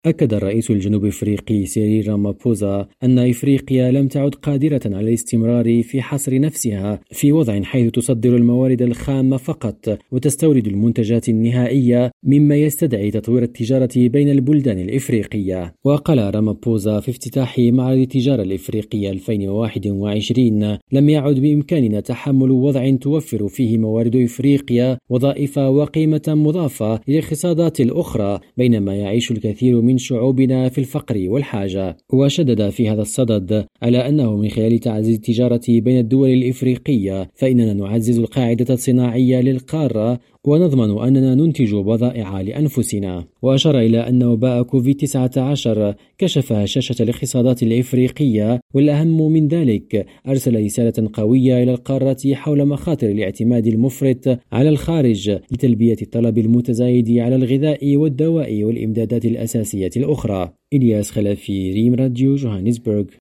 أكد الرئيس الجنوب أفريقي سيريل رامابوزا أن إفريقيا لم تعد قادرة على الاستمرار في حصر نفسها في وضع حيث تصدر الموارد الخام فقط وتستورد المنتجات النهائية، مما يستدعي تطوير التجارة بين البلدان الإفريقية. وقال رامابوزا في افتتاح معرض التجارة الإفريقية 2021: لم يعد بإمكاننا تحمل وضع توفر فيه موارد إفريقيا وظائف وقيمة مضافة للاقتصادات الأخرى، بينما يعيش الكثير من شعوبنا في الفقر والحاجة. وشدد في هذا الصدد على أنه من خلال تعزيز التجارة بين الدول الإفريقية فإننا نعزز القاعدة الصناعية للقارة ونضمن أننا ننتج بضائع لأنفسنا. وأشار إلى أن وباء كوفيد-19 كشف هشاشة الاقتصادات الإفريقية، والأهم من ذلك أرسل رسالة قوية إلى القارة حول مخاطر الاعتماد المفرط على الخارج لتلبية الطلب المتزايد على الغذاء والدواء والإمدادات الأساسية الأخرى. إلياس خلفي، ريم راديو، جوهانسبرغ.